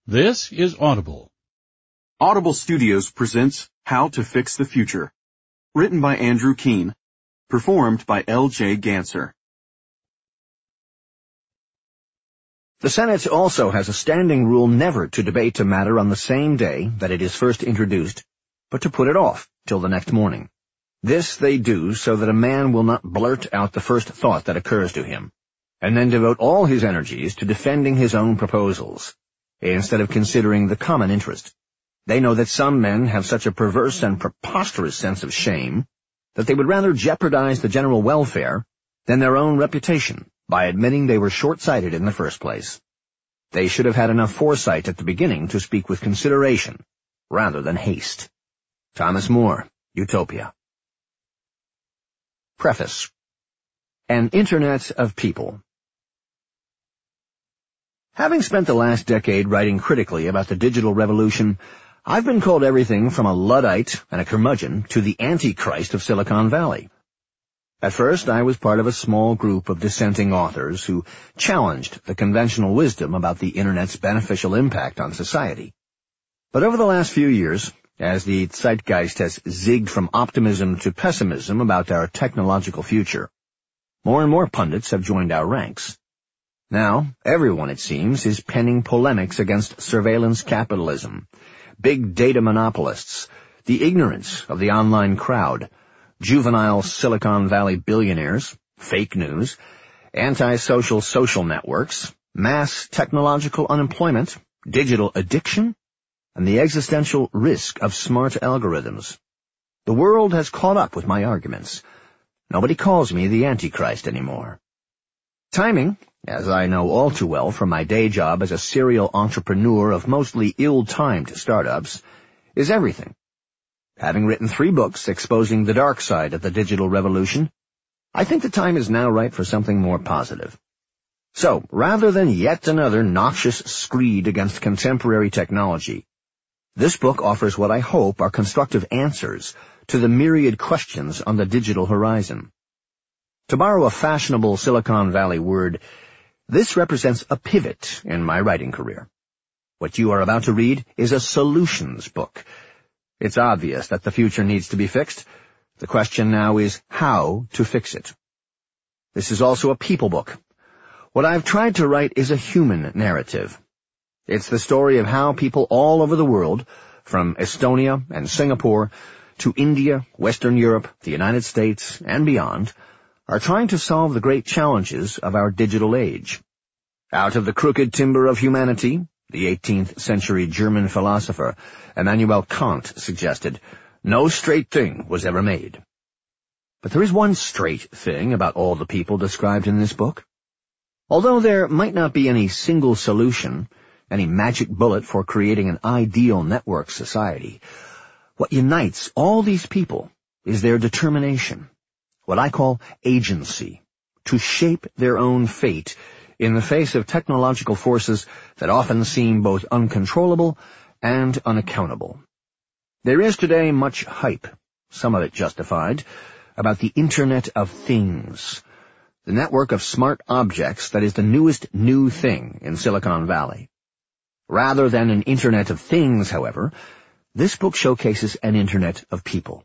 This is Audible. Audible Studios presents How to Fix the Future. Written by Andrew Keene. Performed by L.J. Ganser. The Senate also has a standing rule never to debate a matter on the same day that it is first introduced, but to put it off till the next morning. This they do so that a man will not blurt out the first thought that occurs to him, and then devote all his energies to defending his own proposals, instead of considering the common interest. They know that some men have such a perverse and preposterous sense of shame that they would rather jeopardize the general welfare than their own reputation by admitting they were short-sighted in the first place. They should have had enough foresight at the beginning to speak with consideration rather than haste. Thomas More, Utopia. Preface. An Internet of People. Having spent the last decade writing critically about the digital revolution, I've been called everything from a Luddite and a curmudgeon to the Antichrist of Silicon Valley. At first, I was part of a small group of dissenting authors who challenged the conventional wisdom about the Internet's beneficial impact on society. But over the last few years, as the zeitgeist has zigged from optimism to pessimism about our technological future, more and more pundits have joined our ranks. Now, everyone, it seems, is penning polemics against surveillance capitalism, big data monopolists, the ignorance of the online crowd, juvenile Silicon Valley billionaires, fake news, antisocial social networks, mass technological unemployment, digital addiction, and the existential risk of smart algorithms. The world has caught up with my arguments. Nobody calls me the Antichrist anymore. Timing, as I know all too well from my day job as a serial entrepreneur of mostly ill-timed startups, is everything. Having written 3 books exposing the dark side of the digital revolution, I think the time is now right for something more positive. So, rather than yet another noxious screed against contemporary technology, this book offers what I hope are constructive answers to the myriad questions on the digital horizon. To borrow a fashionable Silicon Valley word, this represents a pivot in my writing career. What you are about to read is a solutions book. It's obvious that the future needs to be fixed. The question now is how to fix it. This is also a people book. What I've tried to write is a human narrative. It's the story of how people all over the world, from Estonia and Singapore to India, Western Europe, the United States, and beyond, are trying to solve the great challenges of our digital age. Out of the crooked timber of humanity, the 18th century German philosopher Immanuel Kant suggested, no straight thing was ever made. But there is one straight thing about all the people described in this book. Although there might not be any single solution, any magic bullet for creating an ideal network society, what unites all these people is their determination, what I call agency, to shape their own fate in the face of technological forces that often seem both uncontrollable and unaccountable. There is today much hype, some of it justified, about the Internet of Things, the network of smart objects that is the newest new thing in Silicon Valley. Rather than an Internet of Things, however, this book showcases an Internet of People.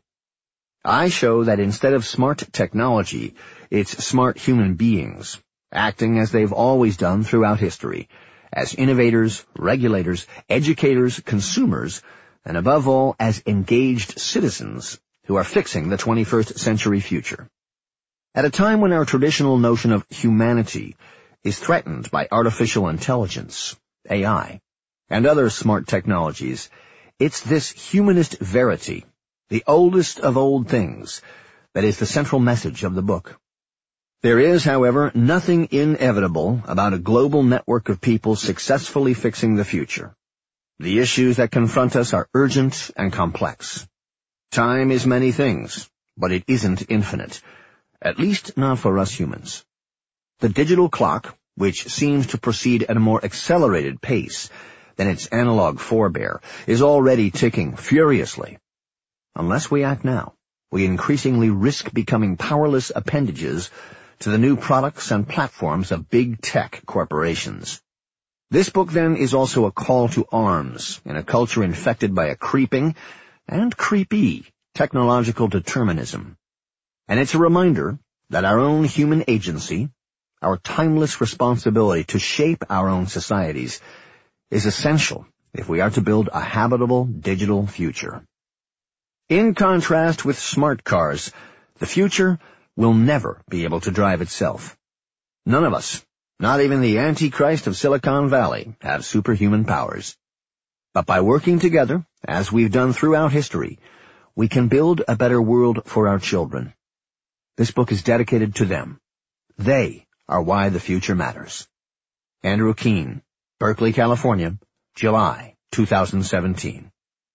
I show that instead of smart technology, it's smart human beings, acting as they've always done throughout history, as innovators, regulators, educators, consumers, and above all, as engaged citizens who are fixing the 21st century future. At a time when our traditional notion of humanity is threatened by artificial intelligence, AI, and other smart technologies, it's this humanist verity, the oldest of old things, that is the central message of the book. There is, however, nothing inevitable about a global network of people successfully fixing the future. The issues that confront us are urgent and complex. Time is many things, but it isn't infinite, at least not for us humans. The digital clock, which seems to proceed at a more accelerated pace than its analog forebear, is already ticking furiously. Unless we act now, we increasingly risk becoming powerless appendages to the new products and platforms of big tech corporations. This book, then, is also a call to arms in a culture infected by a creeping and creepy technological determinism. And it's a reminder that our own human agency, our timeless responsibility to shape our own societies, is essential if we are to build a habitable digital future. In contrast with smart cars, the future will never be able to drive itself. None of us, not even the Antichrist of Silicon Valley, have superhuman powers. But by working together, as we've done throughout history, we can build a better world for our children. This book is dedicated to them. They are why the future matters. Andrew Keen, Berkeley, California, July 2017.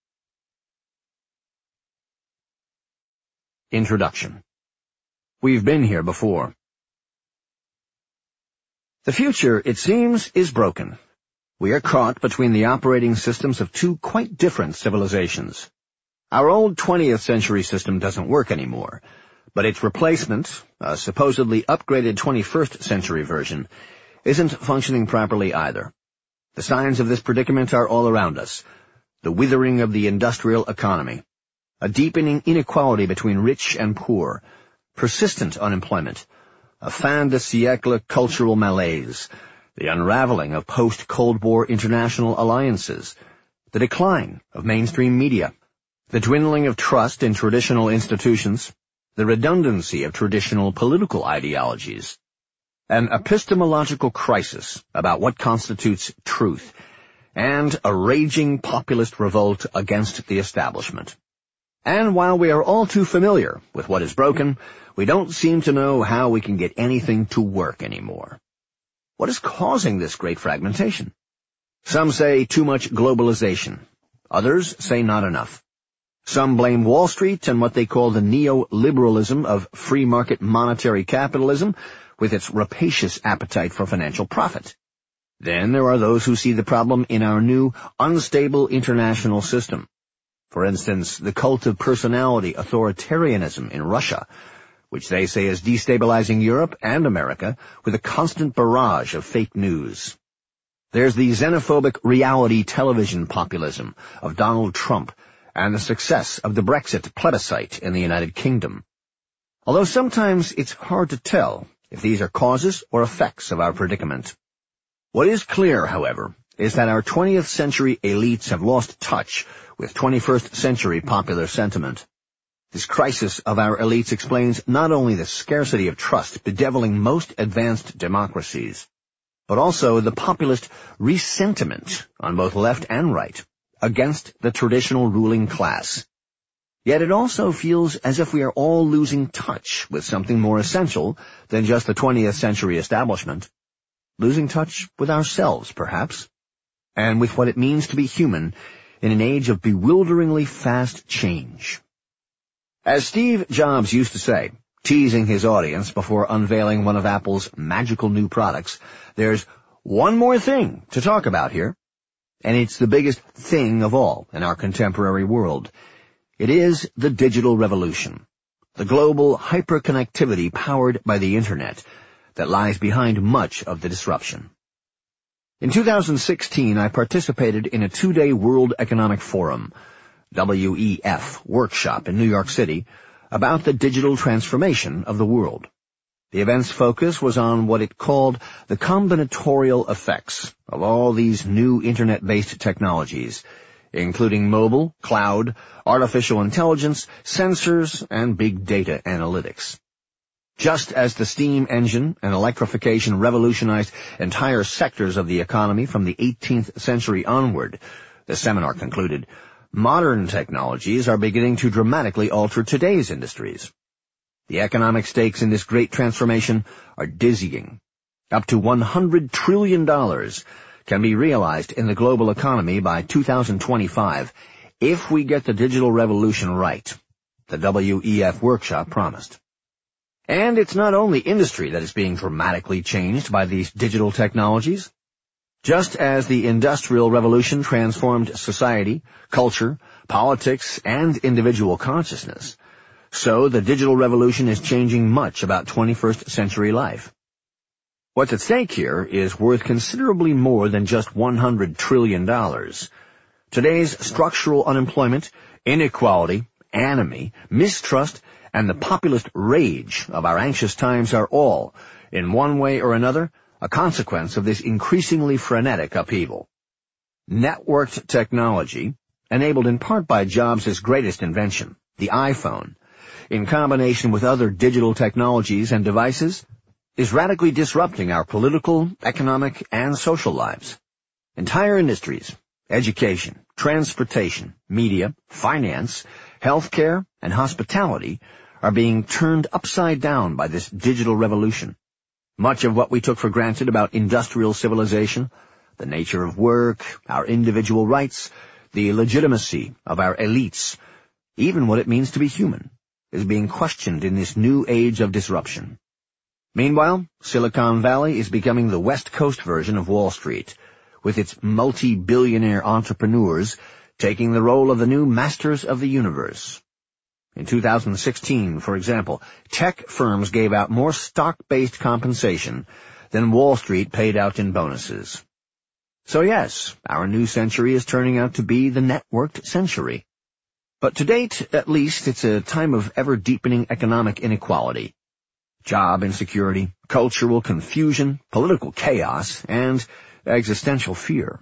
Introduction. We've been here before. The future, it seems, is broken. We are caught between the operating systems of two quite different civilizations. Our old 20th century system doesn't work anymore, but its replacement, a supposedly upgraded 21st century version, isn't functioning properly either. The signs of this predicament are all around us. The withering of the industrial economy, a deepening inequality between rich and poor, persistent unemployment, a fin de siècle cultural malaise, the unraveling of post-Cold War international alliances, the decline of mainstream media, the dwindling of trust in traditional institutions, the redundancy of traditional political ideologies, an epistemological crisis about what constitutes truth, and a raging populist revolt against the establishment. And while we are all too familiar with what is broken, we don't seem to know how we can get anything to work anymore. What is causing this great fragmentation? Some say too much globalization. Others say not enough. Some blame Wall Street and what they call the neoliberalism of free market monetary capitalism with its rapacious appetite for financial profit. Then there are those who see the problem in our new, unstable international system. For instance, the cult of personality authoritarianism in Russia, which they say is destabilizing Europe and America with a constant barrage of fake news. There's the xenophobic reality television populism of Donald Trump and the success of the Brexit plebiscite in the United Kingdom. Although sometimes it's hard to tell if these are causes or effects of our predicament. What is clear, however, is that our 20th century elites have lost touch with 21st century popular sentiment. This crisis of our elites explains not only the scarcity of trust bedeviling most advanced democracies, but also the populist resentiment on both left and right against the traditional ruling class. Yet it also feels as if we are all losing touch with something more essential than just the 20th century establishment. Losing touch with ourselves, perhaps, and with what it means to be human in an age of bewilderingly fast change. As Steve Jobs used to say, teasing his audience before unveiling one of Apple's magical new products, there's one more thing to talk about here, and it's the biggest thing of all in our contemporary world. It is the digital revolution, the global hyperconnectivity powered by the Internet that lies behind much of the disruption. In 2016, I participated in a 2-day World Economic Forum, WEF, workshop in New York City about the digital transformation of the world. The event's focus was on what it called the combinatorial effects of all these new Internet-based technologies, including mobile, cloud, artificial intelligence, sensors, and big data analytics. Just as the steam engine and electrification revolutionized entire sectors of the economy from the 18th century onward, the seminar concluded, modern technologies are beginning to dramatically alter today's industries. The economic stakes in this great transformation are dizzying. Up to $100 trillion can be realized in the global economy by 2025 if we get the digital revolution right, the WEF workshop promised. And it's not only industry that is being dramatically changed by these digital technologies. Just as the Industrial Revolution transformed society, culture, politics, and individual consciousness, so the digital revolution is changing much about 21st century life. What's at stake here is worth considerably more than just $100 trillion. Today's structural unemployment, inequality, enemy, mistrust, and the populist rage of our anxious times are all, in one way or another, a consequence of this increasingly frenetic upheaval. Networked technology, enabled in part by Jobs' greatest invention, the iPhone, in combination with other digital technologies and devices, is radically disrupting our political, economic, and social lives. Entire industries, education, transportation, media, finance, healthcare, and hospitality are being turned upside down by this digital revolution. Much of what we took for granted about industrial civilization, the nature of work, our individual rights, the legitimacy of our elites, even what it means to be human, is being questioned in this new age of disruption. Meanwhile, Silicon Valley is becoming the West Coast version of Wall Street, with its multi-billionaire entrepreneurs taking the role of the new masters of the universe. In 2016, for example, tech firms gave out more stock-based compensation than Wall Street paid out in bonuses. So yes, our new century is turning out to be the networked century. But to date, at least, it's a time of ever-deepening economic inequality, job insecurity, cultural confusion, political chaos, and existential fear.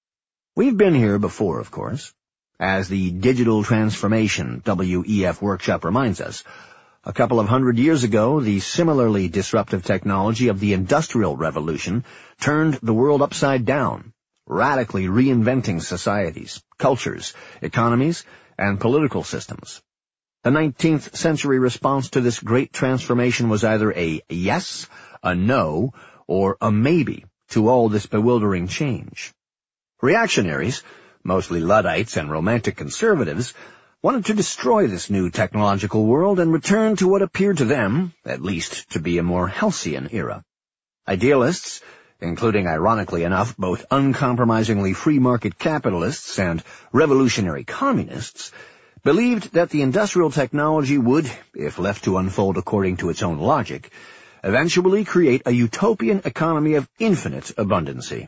We've been here before, of course. As the Digital Transformation WEF workshop reminds us, a couple of hundred years ago, the similarly disruptive technology of the Industrial Revolution turned the world upside down, radically reinventing societies, cultures, economies, and political systems. The 19th century response to this great transformation was either a yes, a no, or a maybe to all this bewildering change. Reactionaries, mostly Luddites and romantic conservatives, wanted to destroy this new technological world and return to what appeared to them, at least, to be a more halcyon era. Idealists, including, ironically enough, both uncompromisingly free-market capitalists and revolutionary communists, believed that the industrial technology would, if left to unfold according to its own logic, eventually create a utopian economy of infinite abundancy.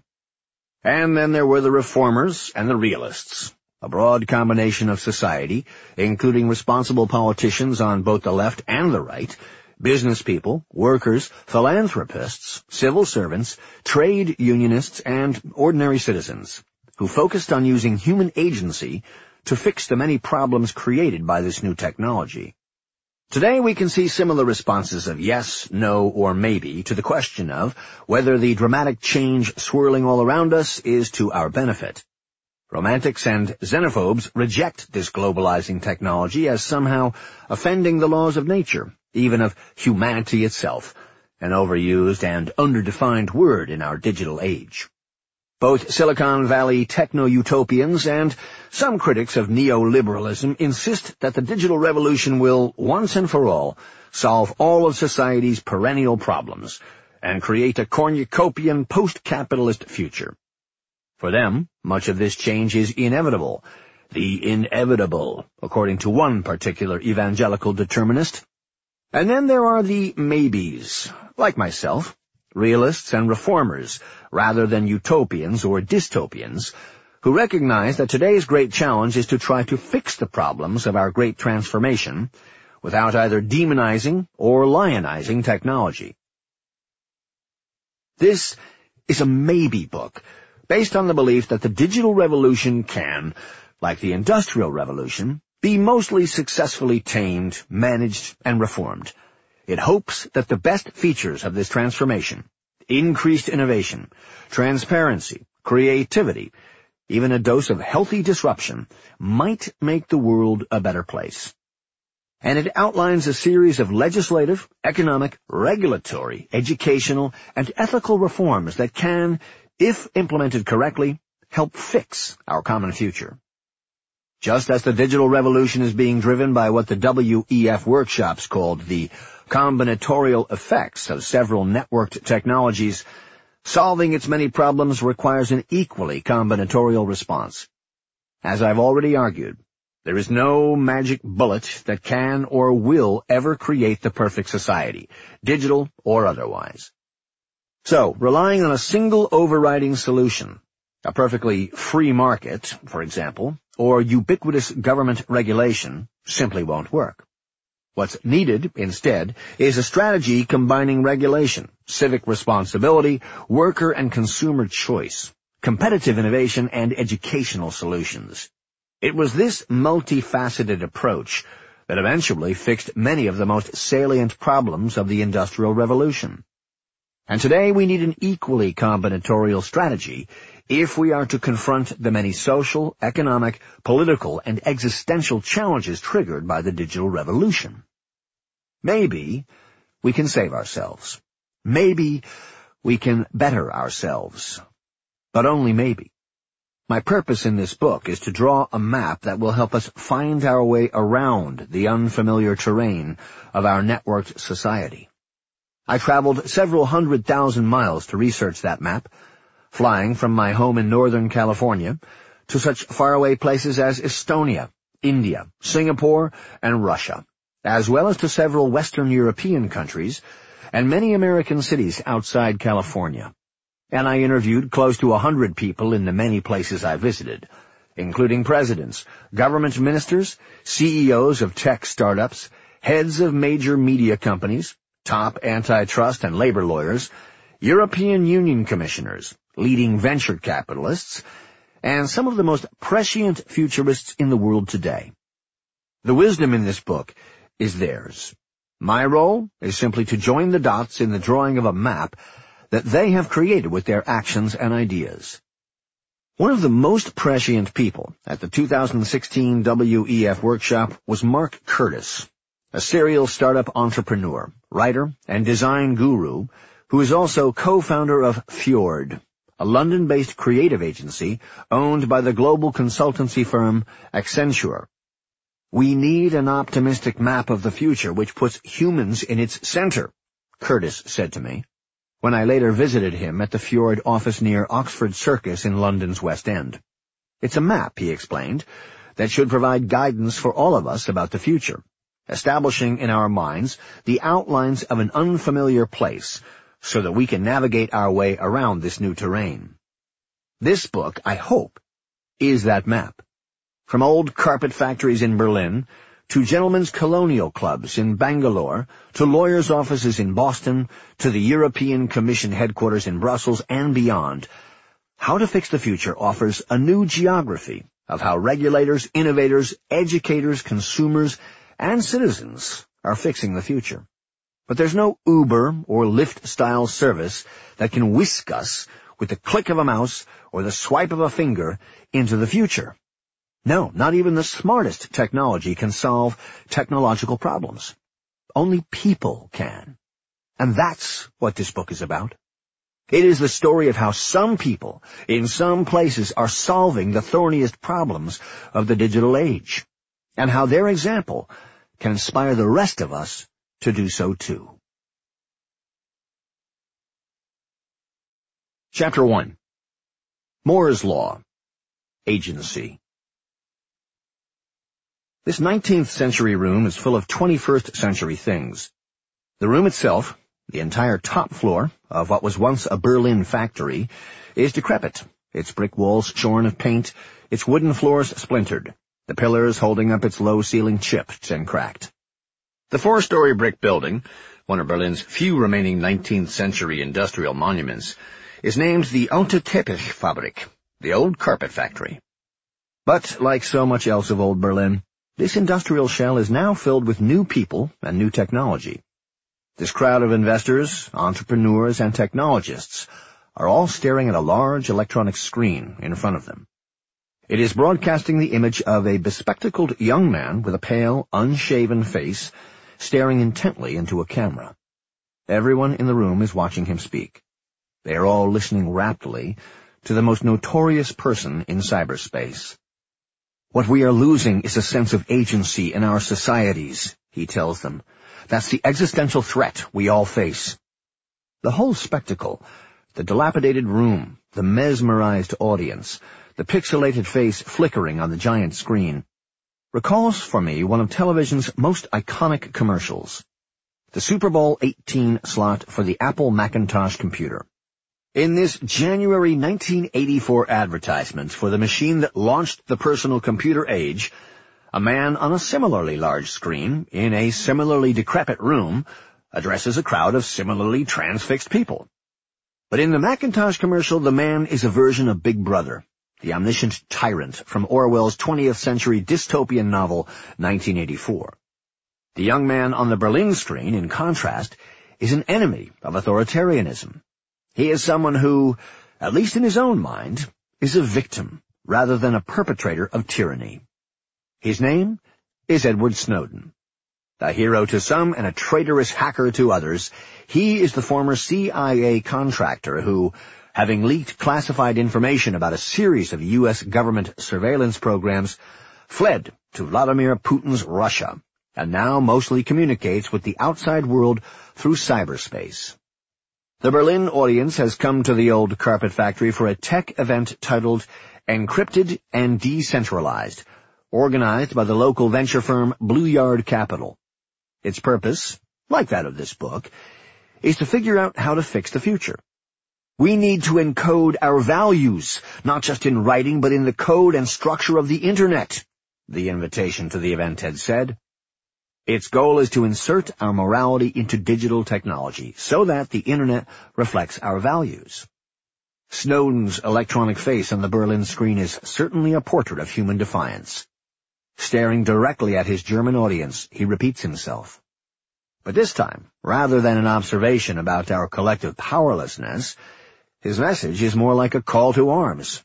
And then there were the reformers and the realists, a broad combination of society, including responsible politicians on both the left and the right, business people, workers, philanthropists, civil servants, trade unionists, and ordinary citizens, who focused on using human agency to fix the many problems created by this new technology. Today we can see similar responses of yes, no, or maybe to the question of whether the dramatic change swirling all around us is to our benefit. Romantics and xenophobes reject this globalizing technology as somehow offending the laws of nature, even of humanity itself, an overused and underdefined word in our digital age. Both Silicon Valley techno-utopians and some critics of neoliberalism insist that the digital revolution will, once and for all, solve all of society's perennial problems and create a cornucopian post-capitalist future. For them, much of this change is inevitable, the inevitable, according to one particular evangelical determinist. And then there are the maybes, like myself, realists and reformers, rather than utopians or dystopians, who recognize that today's great challenge is to try to fix the problems of our great transformation without either demonizing or lionizing technology. This is a maybe book, based on the belief that the digital revolution can, like the Industrial Revolution, be mostly successfully tamed, managed, and reformed. It hopes that the best features of this transformation, increased innovation, transparency, creativity, even a dose of healthy disruption, might make the world a better place. And it outlines a series of legislative, economic, regulatory, educational, and ethical reforms that can, if implemented correctly, help fix our common future. Just as the digital revolution is being driven by what the WEF workshops called the combinatorial effects of several networked technologies, solving its many problems requires an equally combinatorial response. As I've already argued, there is no magic bullet that can or will ever create the perfect society, digital or otherwise. So, relying on a single overriding solution, a perfectly free market, for example, or ubiquitous government regulation, simply won't work. What's needed, instead, is a strategy combining regulation, civic responsibility, worker and consumer choice, competitive innovation, and educational solutions. It was this multifaceted approach that eventually fixed many of the most salient problems of the Industrial Revolution. And today we need an equally combinatorial strategy if we are to confront the many social, economic, political, and existential challenges triggered by the digital revolution. Maybe we can save ourselves. Maybe we can better ourselves. But only maybe. My purpose in this book is to draw a map that will help us find our way around the unfamiliar terrain of our networked society. I traveled several 100,000 miles to research that map, flying from my home in Northern California to such faraway places as Estonia, India, Singapore, and Russia, as well as to several Western European countries and many American cities outside California. And I interviewed close to 100 people in the many places I visited, including presidents, government ministers, CEOs of tech startups, heads of major media companies, top antitrust and labor lawyers, European Union commissioners, leading venture capitalists, and some of the most prescient futurists in the world today. The wisdom in this book is theirs. My role is simply to join the dots in the drawing of a map that they have created with their actions and ideas. One of the most prescient people at the 2016 WEF workshop was Mark Curtis, a serial startup entrepreneur, writer, and design guru, who is also co-founder of Fjord, a London-based creative agency owned by the global consultancy firm Accenture. We need an optimistic map of the future which puts humans in its center, Curtis said to me, when I later visited him at the Fjord office near Oxford Circus in London's West End. It's a map, he explained, that should provide guidance for all of us about the future, establishing in our minds the outlines of an unfamiliar place so that we can navigate our way around this new terrain. This book, I hope, is that map. From old carpet factories in Berlin, to gentlemen's colonial clubs in Bangalore, to lawyers' offices in Boston, to the European Commission headquarters in Brussels and beyond, How to Fix the Future offers a new geography of how regulators, innovators, educators, consumers, and citizens are fixing the future. But there's no Uber or Lyft-style service that can whisk us with the click of a mouse or the swipe of a finger into the future. No, not even the smartest technology can solve technological problems. Only people can. And that's what this book is about. It is the story of how some people in some places are solving the thorniest problems of the digital age, and how their example can inspire the rest of us to do so too. Chapter 1. Moore's Law. Agency. This 19th century room is full of 21st century things. The room itself, the entire top floor of what was once a Berlin factory, is decrepit, its brick walls shorn of paint, its wooden floors splintered, the pillars holding up its low ceiling chipped and cracked. The 4-story brick building, one of Berlin's few remaining 19th century industrial monuments, is named the Alte Teppichfabrik, the old carpet factory. But, like so much else of old Berlin, this industrial shell is now filled with new people and new technology. This crowd of investors, entrepreneurs, and technologists are all staring at a large electronic screen in front of them. It is broadcasting the image of a bespectacled young man with a pale, unshaven face, staring intently into a camera. Everyone in the room is watching him speak. They are all listening raptly to the most notorious person in cyberspace. What we are losing is a sense of agency in our societies, he tells them. That's the existential threat we all face. The whole spectacle, the dilapidated room, the mesmerized audience, the pixelated face flickering on the giant screen, recalls for me one of television's most iconic commercials. The Super Bowl 18 slot for the Apple Macintosh computer, In this January 1984 advertisement for the machine that launched the personal computer age, a man on a similarly large screen, in a similarly decrepit room, addresses a crowd of similarly transfixed people. But in the Macintosh commercial, the man is a version of Big Brother, the omniscient tyrant from Orwell's 20th century dystopian novel 1984. The young man on the Berlin screen, in contrast, is an enemy of authoritarianism. He is someone who, at least in his own mind, is a victim rather than a perpetrator of tyranny. His name is Edward Snowden. A hero to some and a traitorous hacker to others, he is the former CIA contractor who, having leaked classified information about a series of U.S. government surveillance programs, fled to Vladimir Putin's Russia, and now mostly communicates with the outside world through cyberspace. The Berlin audience has come to the old carpet factory for a tech event titled Encrypted and Decentralized, organized by the local venture firm Blue Yard Capital. Its purpose, like that of this book, is to figure out how to fix the future. We need to encode our values, not just in writing, but in the code and structure of the Internet, the invitation to the event had said. Its goal is to insert our morality into digital technology so that the Internet reflects our values. Snowden's electronic face on the Berlin screen is certainly a portrait of human defiance. Staring directly at his German audience, he repeats himself. But this time, rather than an observation about our collective powerlessness, his message is more like a call to arms.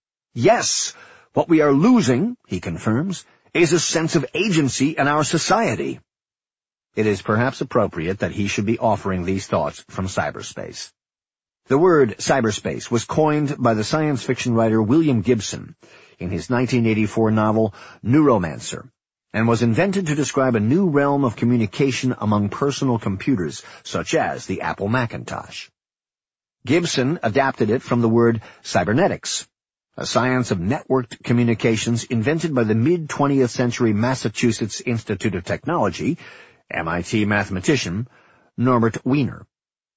Yes, what we are losing, he confirms, is a sense of agency in our society. It is perhaps appropriate that he should be offering these thoughts from cyberspace. The word cyberspace was coined by the science fiction writer William Gibson in his 1984 novel Neuromancer, and was invented to describe a new realm of communication among personal computers, such as the Apple Macintosh. Gibson adapted it from the word cybernetics, a science of networked communications invented by the mid-20th century Massachusetts Institute of Technology, MIT mathematician, Norbert Wiener.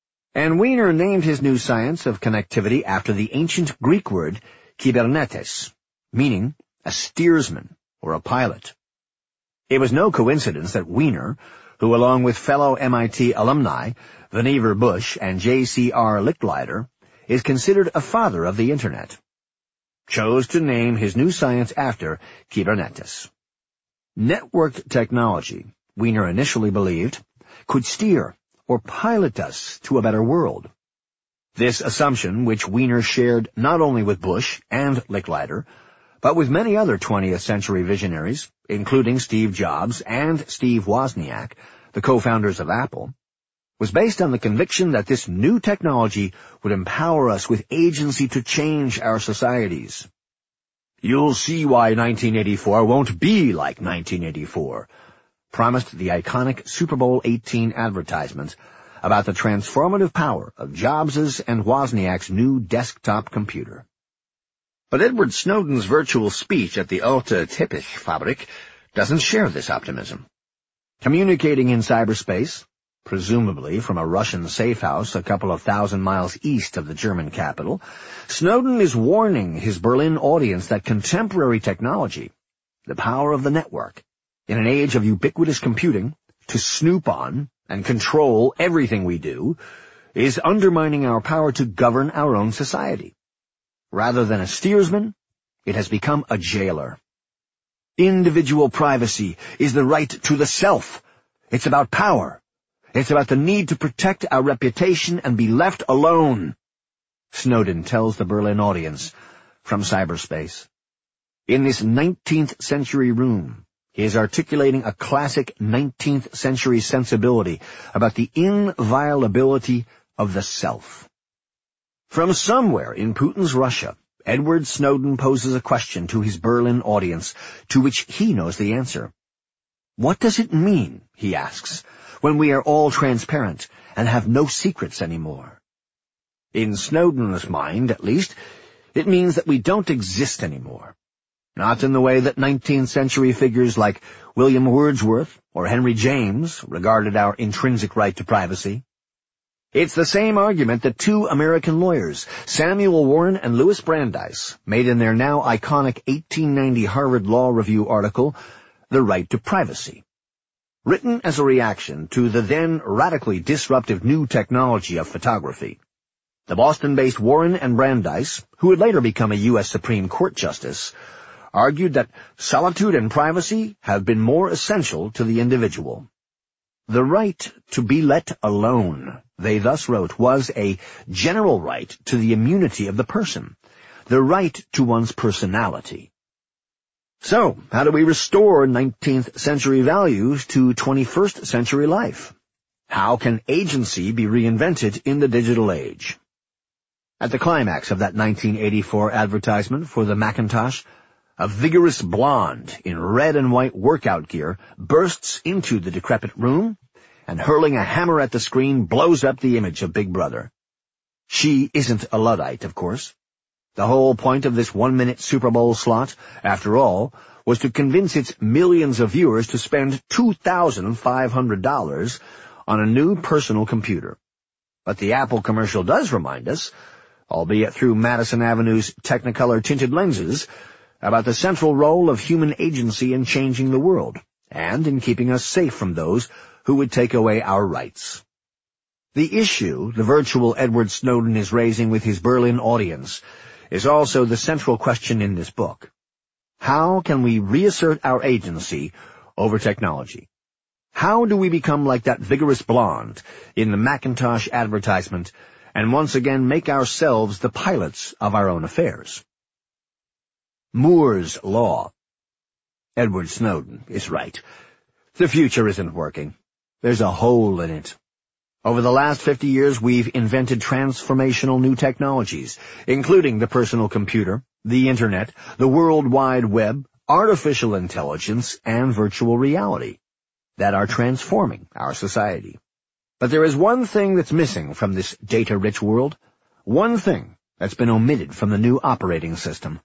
And Wiener named his new science of connectivity after the ancient Greek word kybernetes, meaning a steersman or a pilot. It was no coincidence that Wiener, who along with fellow MIT alumni Vannevar Bush and J.C.R. Licklider, is considered a father of the Internet, chose to name his new science after kybernetes. Networked technology, Wiener initially believed, could steer or pilot us to a better world. This assumption, which Wiener shared not only with Bush and Licklider, but with many other 20th century visionaries, including Steve Jobs and Steve Wozniak, the co-founders of Apple, was based on the conviction that this new technology would empower us with agency to change our societies. "You'll see why 1984 won't be like 1984, promised the iconic Super Bowl XVIII advertisement about the transformative power of Jobs's and Wozniak's new desktop computer. But Edward Snowden's virtual speech at the Alte Teppichfabrik doesn't share this optimism. Communicating in cyberspace, presumably from a Russian safe house a couple of thousand miles east of the German capital, Snowden is warning his Berlin audience that contemporary technology, the power of the network, in an age of ubiquitous computing, to snoop on and control everything we do, is undermining our power to govern our own society. Rather than a steersman, it has become a jailer. Individual privacy is the right to the self. It's about power. It's about the need to protect our reputation and be left alone, Snowden tells the Berlin audience from cyberspace. In this 19th century room, he is articulating a classic 19th century sensibility about the inviolability of the self. From somewhere in Putin's Russia, Edward Snowden poses a question to his Berlin audience, to which he knows the answer. What does it mean, he asks, when we are all transparent and have no secrets anymore? In Snowden's mind, at least, it means that we don't exist anymore. Not in the way that 19th century figures like William Wordsworth or Henry James regarded our intrinsic right to privacy. It's the same argument that two American lawyers, Samuel Warren and Louis Brandeis, made in their now iconic 1890 Harvard Law Review article, The Right to Privacy. Written as a reaction to the then radically disruptive new technology of photography, the Boston-based Warren and Brandeis, who would later become a U.S. Supreme Court justice, argued that solitude and privacy have been more essential to the individual. The right to be let alone, they thus wrote, was a general right to the immunity of the person, the right to one's personality. So, how do we restore 19th century values to 21st century life? How can agency be reinvented in the digital age? At the climax of that 1984 advertisement for the Macintosh, a vigorous blonde in red and white workout gear bursts into the decrepit room and, hurling a hammer at the screen, blows up the image of Big Brother. She isn't a Luddite, of course. The whole point of this 1-minute Super Bowl slot, after all, was to convince its millions of viewers to spend $2,500 on a new personal computer. But the Apple commercial does remind us, albeit through Madison Avenue's Technicolor tinted lenses, about the central role of human agency in changing the world, and in keeping us safe from those who would take away our rights. The issue the virtual Edward Snowden is raising with his Berlin audience is also the central question in this book. How can we reassert our agency over technology? How do we become like that vigorous blonde in the Macintosh advertisement and once again make ourselves the pilots of our own affairs? Moore's Law. Edward Snowden is right. The future isn't working. There's a hole in it. Over the last 50 years, we've invented transformational new technologies, including the personal computer, the Internet, the World Wide Web, artificial intelligence, and virtual reality, that are transforming our society. But there is one thing that's missing from this data-rich world, one thing that's been omitted from the new operating system: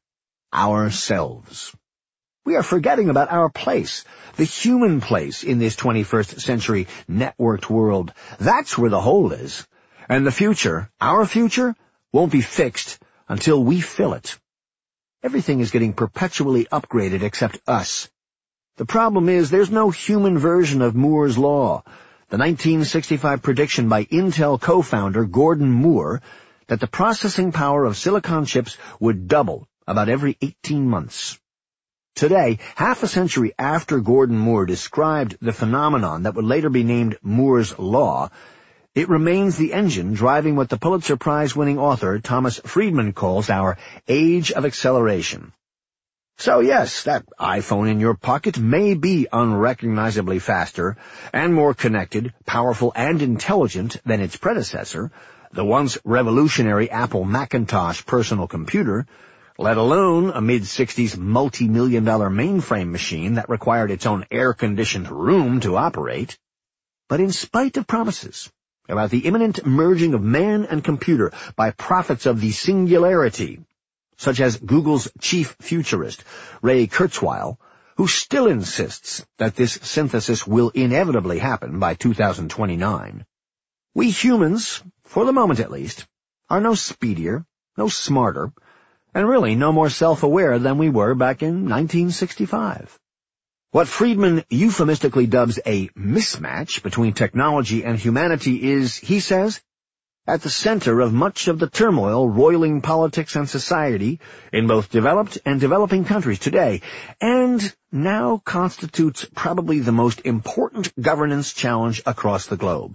ourselves. We are forgetting about our place, the human place in this 21st century networked world. That's where the hole is. And the future, our future, won't be fixed until we fill it. Everything is getting perpetually upgraded except us. The problem is there's no human version of Moore's Law, the 1965 prediction by Intel co-founder Gordon Moore that the processing power of silicon chips would double about every 18 months. Today, half a century after Gordon Moore described the phenomenon that would later be named Moore's Law, it remains the engine driving what the Pulitzer Prize-winning author Thomas Friedman calls our age of acceleration. So yes, that iPhone in your pocket may be unrecognizably faster and more connected, powerful, and intelligent than its predecessor, the once revolutionary Apple Macintosh personal computer, let alone a mid-60s multi-million-dollar mainframe machine that required its own air-conditioned room to operate. But in spite of promises about the imminent merging of man and computer by prophets of the singularity, such as Google's chief futurist, Ray Kurzweil, who still insists that this synthesis will inevitably happen by 2029, we humans, for the moment at least, are no speedier, no smarter, and really no more self-aware than we were back in 1965. What Friedman euphemistically dubs a mismatch between technology and humanity is, he says, at the center of much of the turmoil roiling politics and society in both developed and developing countries today, and now constitutes probably the most important governance challenge across the globe.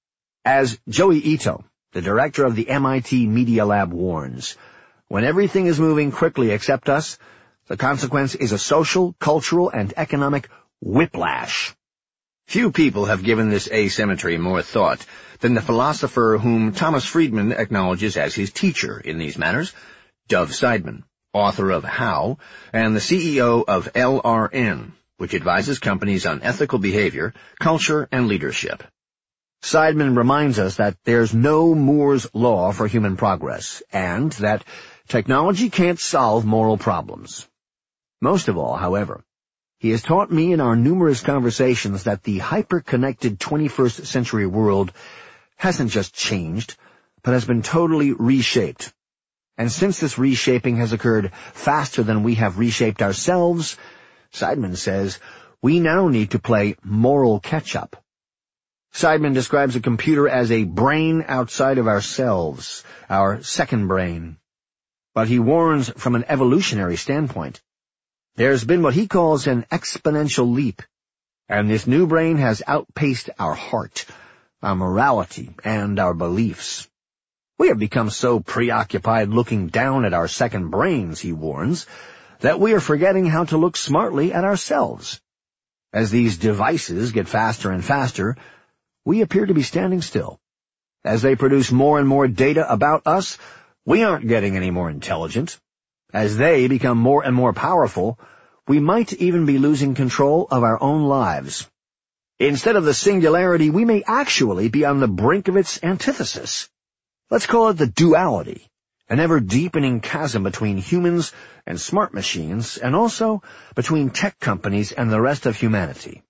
As Joey Ito, the director of the MIT Media Lab, warns, when everything is moving quickly except us, the consequence is a social, cultural, and economic whiplash. Few people have given this asymmetry more thought than the philosopher whom Thomas Friedman acknowledges as his teacher in these matters, Dov Seidman, author of How, and the CEO of LRN, which advises companies on ethical behavior, culture, and leadership. Seidman reminds us that there's no Moore's Law for human progress, and that technology can't solve moral problems. Most of all, however, he has taught me in our numerous conversations that the hyper-connected 21st century world hasn't just changed, but has been totally reshaped. And since this reshaping has occurred faster than we have reshaped ourselves, Seidman says, we now need to play moral catch-up. Seidman describes a computer as a brain outside of ourselves, our second brain. But he warns from an evolutionary standpoint. There's been what he calls an exponential leap, and this new brain has outpaced our heart, our morality, and our beliefs. We have become so preoccupied looking down at our second brains, he warns, that we are forgetting how to look smartly at ourselves. As these devices get faster and faster, we appear to be standing still. As they produce more and more data about us, we aren't getting any more intelligent. As they become more and more powerful, we might even be losing control of our own lives. Instead of the singularity, we may actually be on the brink of its antithesis. Let's call it the duality, an ever-deepening chasm between humans and smart machines, and also between tech companies and the rest of humanity.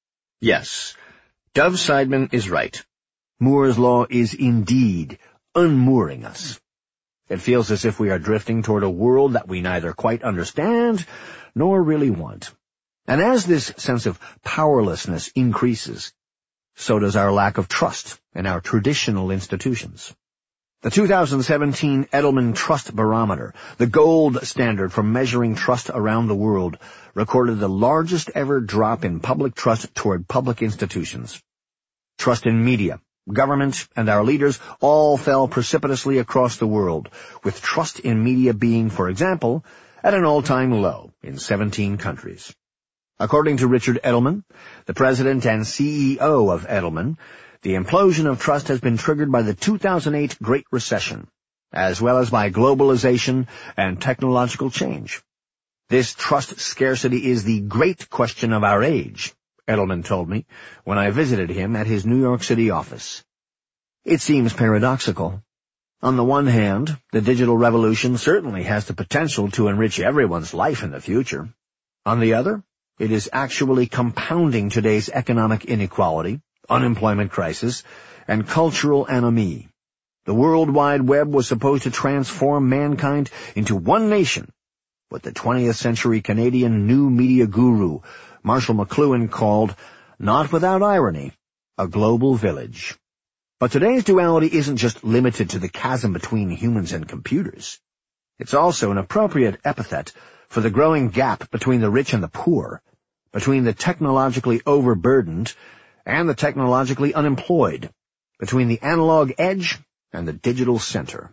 Yes, Dov Seidman is right. Moore's law is indeed unmooring us. It feels as if we are drifting toward a world that we neither quite understand nor really want. And as this sense of powerlessness increases, so does our lack of trust in our traditional institutions. The 2017 Edelman Trust Barometer, the gold standard for measuring trust around the world, recorded the largest ever drop in public trust toward public institutions. Trust in media, government, and our leaders all fell precipitously across the world, with trust in media being, for example, at an all-time low in 17 countries. According to Richard Edelman, the president and CEO of Edelman, the implosion of trust has been triggered by the 2008 Great Recession, as well as by globalization and technological change. This trust scarcity is the great question of our age, Edelman told me when I visited him at his New York City office. It seems paradoxical. On the one hand, the digital revolution certainly has the potential to enrich everyone's life in the future. On the other, it is actually compounding today's economic inequality, unemployment crisis, and cultural anomie. The World Wide Web was supposed to transform mankind into one nation, what the 20th century Canadian new media guru Marshall McLuhan called, not without irony, a global village. But today's duality isn't just limited to the chasm between humans and computers. It's also an appropriate epithet for the growing gap between the rich and the poor, between the technologically overburdened and the technologically unemployed, between the analog edge and the digital center.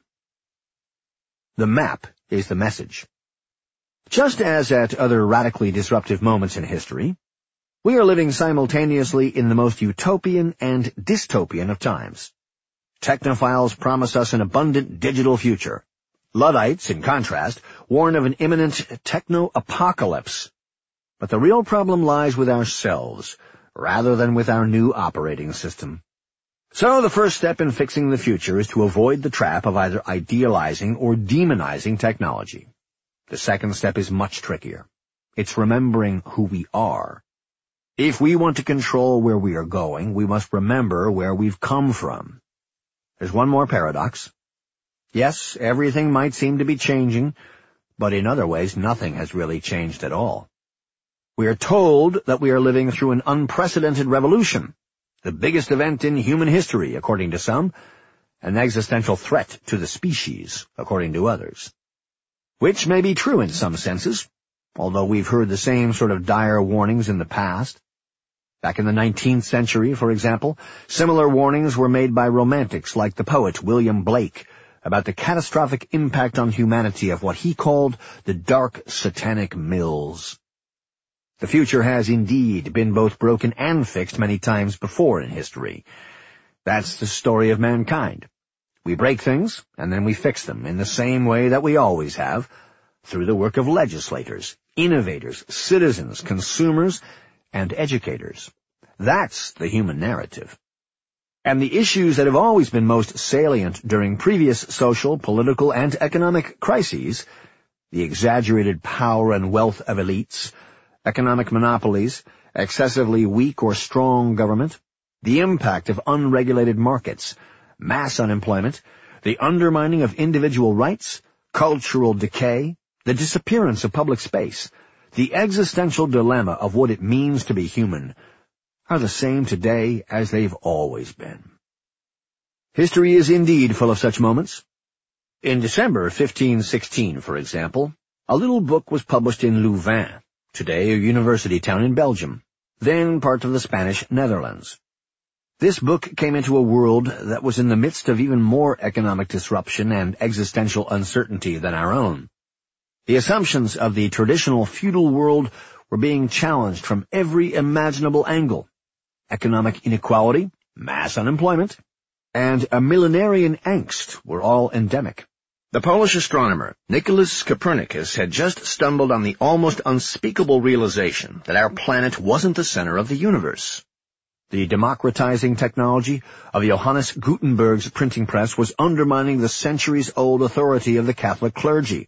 The map is the message. Just as at other radically disruptive moments in history, we are living simultaneously in the most utopian and dystopian of times. Technophiles promise us an abundant digital future. Luddites, in contrast, warn of an imminent techno-apocalypse. But the real problem lies with ourselves, rather than with our new operating system. So the first step in fixing the future is to avoid the trap of either idealizing or demonizing technology. The second step is much trickier. It's remembering who we are. If we want to control where we are going, we must remember where we've come from. There's one more paradox. Yes, everything might seem to be changing, but in other ways nothing has really changed at all. We are told that we are living through an unprecedented revolution, the biggest event in human history, according to some, an existential threat to the species, according to others. Which may be true in some senses, although we've heard the same sort of dire warnings in the past. Back in the 19th century, for example, similar warnings were made by romantics like the poet William Blake about the catastrophic impact on humanity of what he called the dark satanic mills. The future has indeed been both broken and fixed many times before in history. That's the story of mankind. We break things, and then we fix them in the same way that we always have, through the work of legislators, innovators, citizens, consumers, and educators. That's the human narrative. And the issues that have always been most salient during previous social, political, and economic crises, the exaggerated power and wealth of elites, economic monopolies, excessively weak or strong government, the impact of unregulated markets, mass unemployment, the undermining of individual rights, cultural decay, the disappearance of public space, the existential dilemma of what it means to be human, are the same today as they've always been. History is indeed full of such moments. In December 1516, for example, a little book was published in Louvain, today a university town in Belgium, then part of the Spanish Netherlands. This book came into a world that was in the midst of even more economic disruption and existential uncertainty than our own. The assumptions of the traditional feudal world were being challenged from every imaginable angle. Economic inequality, mass unemployment, and a millenarian angst were all endemic. The Polish astronomer Nicholas Copernicus had just stumbled on the almost unspeakable realization that our planet wasn't the center of the universe. The democratizing technology of Johannes Gutenberg's printing press was undermining the centuries-old authority of the Catholic clergy.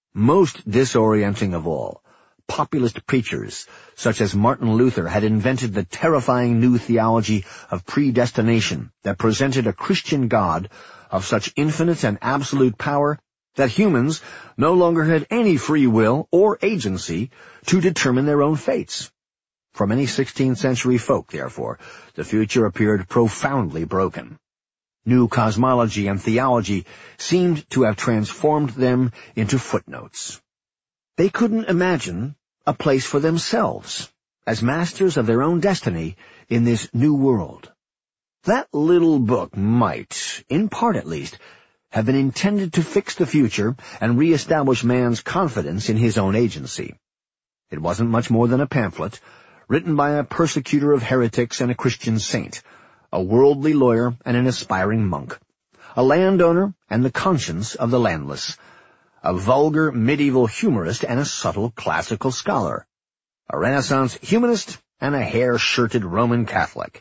Most disorienting of all, populist preachers such as Martin Luther had invented the terrifying new theology of predestination that presented a Christian God of such infinite and absolute power that humans no longer had any free will or agency to determine their own fates. For many 16th century folk, therefore, the future appeared profoundly broken. New cosmology and theology seemed to have transformed them into footnotes. They couldn't imagine a place for themselves as masters of their own destiny in this new world. That little book might, in part at least, have been intended to fix the future and reestablish man's confidence in his own agency. It wasn't much more than a pamphlet, written by a persecutor of heretics and a Christian saint, a worldly lawyer and an aspiring monk, a landowner and the conscience of the landless, a vulgar medieval humorist and a subtle classical scholar, a Renaissance humanist and a hair-shirted Roman Catholic.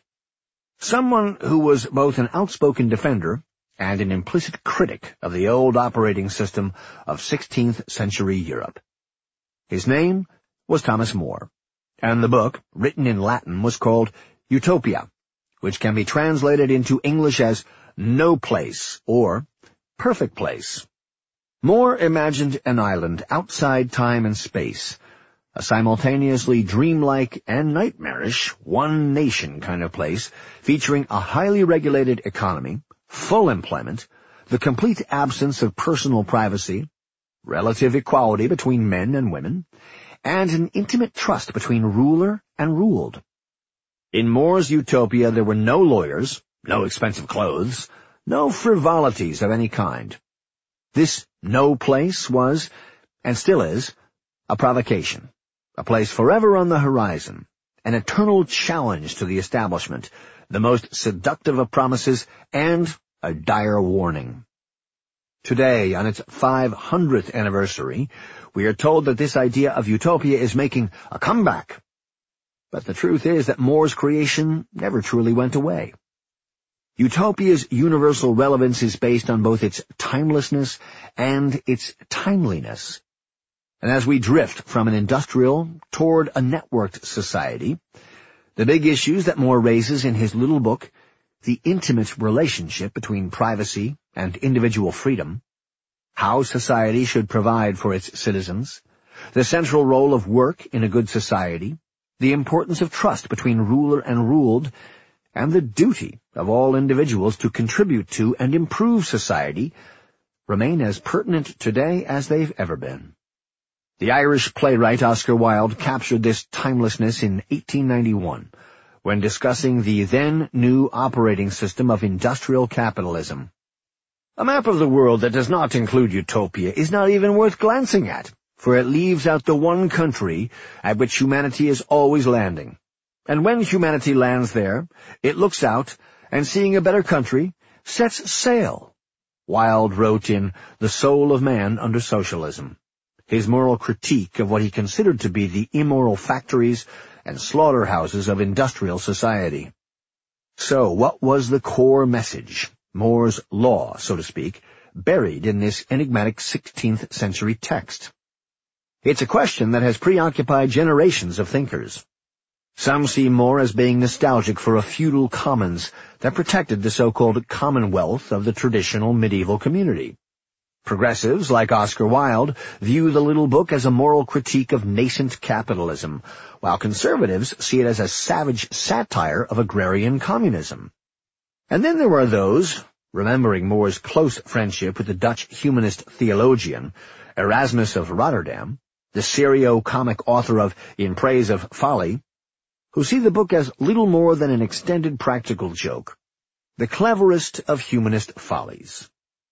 Someone who was both an outspoken defender and an implicit critic of the old operating system of 16th century Europe. His name was Thomas More, and the book, written in Latin, was called Utopia, which can be translated into English as No Place or Perfect Place. More imagined an island outside time and space, a simultaneously dreamlike and nightmarish one-nation kind of place, featuring a highly regulated economy, full employment, the complete absence of personal privacy, relative equality between men and women, and an intimate trust between ruler and ruled. In More's Utopia there were no lawyers, no expensive clothes, no frivolities of any kind. This no place was, and still is, a provocation, a place forever on the horizon, an eternal challenge to the establishment, the most seductive of promises, and a dire warning. Today, on its 500th anniversary, we are told that this idea of utopia is making a comeback. But the truth is that More's creation never truly went away. Utopia's universal relevance is based on both its timelessness and its timeliness. And as we drift from an industrial toward a networked society, the big issues that More raises in his little book, the intimate relationship between privacy and individual freedom, how society should provide for its citizens, the central role of work in a good society, the importance of trust between ruler and ruled, and the duty of all individuals to contribute to and improve society, remain as pertinent today as they've ever been. The Irish playwright Oscar Wilde captured this timelessness in 1891, when discussing the then new operating system of industrial capitalism. A map of the world that does not include utopia is not even worth glancing at, for it leaves out the one country at which humanity is always landing. And when humanity lands there, it looks out, and seeing a better country, sets sail. Wilde wrote in The Soul of Man Under Socialism, his moral critique of what he considered to be the immoral factories and slaughterhouses of industrial society. So what was the core message, More's law, so to speak, buried in this enigmatic 16th century text? It's a question that has preoccupied generations of thinkers. Some see More as being nostalgic for a feudal commons that protected the so-called commonwealth of the traditional medieval community. Progressives, like Oscar Wilde, view the little book as a moral critique of nascent capitalism, while conservatives see it as a savage satire of agrarian communism. And then there are those, remembering More's close friendship with the Dutch humanist theologian Erasmus of Rotterdam, the serio-comic author of In Praise of Folly, who see the book as little more than an extended practical joke, the cleverest of humanist follies.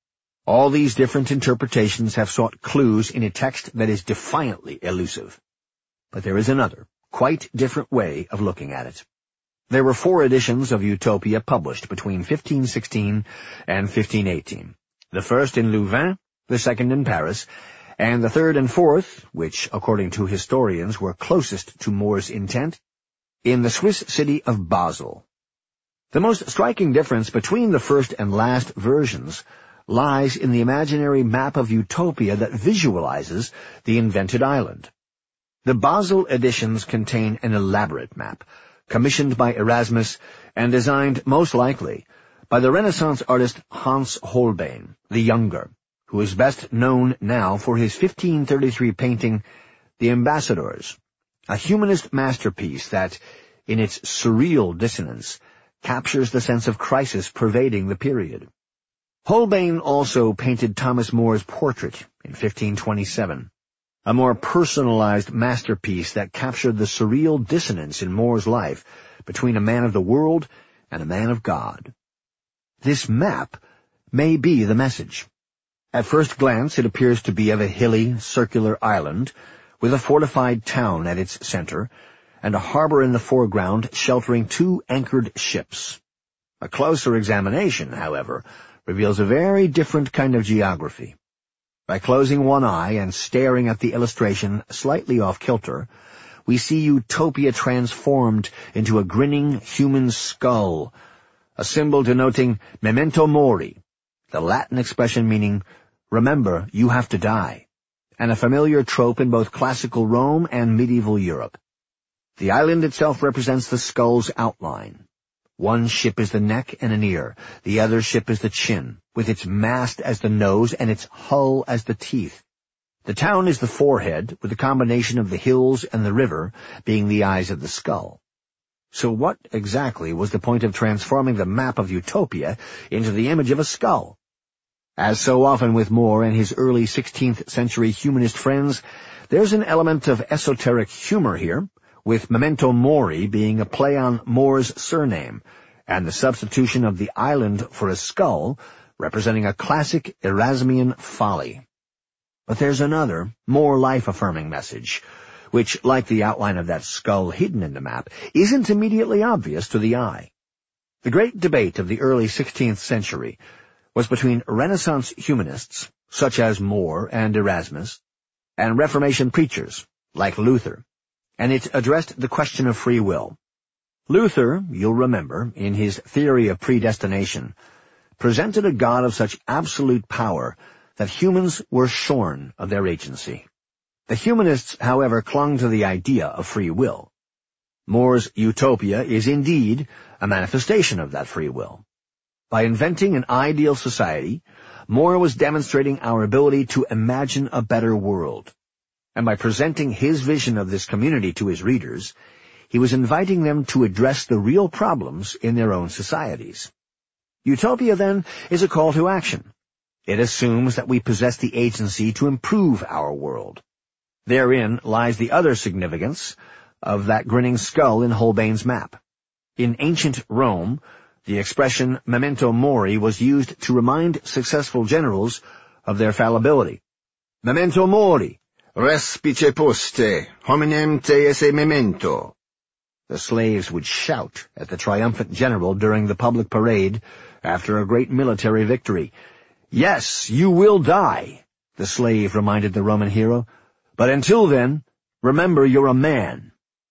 All these different interpretations have sought clues in a text that is defiantly elusive. But there is another, quite different way of looking at it. There were 4 editions of Utopia published between 1516 and 1518, the first in Louvain, the second in Paris, and the third and fourth, which, according to historians, were closest to More's intent, in the Swiss city of Basel. The most striking difference between the first and last versions lies in the imaginary map of Utopia that visualizes the invented island. The Basel editions contain an elaborate map, commissioned by Erasmus and designed, most likely, by the Renaissance artist Hans Holbein, the Younger, who is best known now for his 1533 painting, The Ambassadors, a humanist masterpiece that, in its surreal dissonance, captures the sense of crisis pervading the period. Holbein also painted Thomas More's portrait in 1527, a more personalized masterpiece that captured the surreal dissonance in More's life between a man of the world and a man of God. This map may be the message. At first glance, it appears to be of a hilly, circular island with a fortified town at its center and a harbor in the foreground sheltering 2 anchored ships. A closer examination, however, reveals a very different kind of geography. By closing one eye and staring at the illustration slightly off-kilter, we see Utopia transformed into a grinning human skull, a symbol denoting memento mori, the Latin expression meaning, remember, you have to die, and a familiar trope in both classical Rome and medieval Europe. The island itself represents the skull's outline. One ship is the neck and an ear, the other ship is the chin, with its mast as the nose and its hull as the teeth. The town is the forehead, with a combination of the hills and the river being the eyes of the skull. So what exactly was the point of transforming the map of Utopia into the image of a skull? As so often with More and his early 16th century humanist friends, there's an element of esoteric humor here, with memento mori being a play on More's surname, and the substitution of the island for a skull representing a classic Erasmian folly. But there's another, more life-affirming message, which, like the outline of that skull hidden in the map, isn't immediately obvious to the eye. The great debate of the early 16th century was between Renaissance humanists, such as More and Erasmus, and Reformation preachers, like Luther, and it addressed the question of free will. Luther, you'll remember, in his theory of predestination, presented a God of such absolute power that humans were shorn of their agency. The humanists, however, clung to the idea of free will. More's Utopia is indeed a manifestation of that free will. By inventing an ideal society, More was demonstrating our ability to imagine a better world. And by presenting his vision of this community to his readers, he was inviting them to address the real problems in their own societies. Utopia, then, is a call to action. It assumes that we possess the agency to improve our world. Therein lies the other significance of that grinning skull in Holbein's map. In ancient Rome, the expression memento mori was used to remind successful generals of their fallibility. Memento mori! Respice poste, hominem te esse memento. The slaves would shout at the triumphant general during the public parade after a great military victory. Yes, you will die, the slave reminded the Roman hero, but until then, remember you're a man.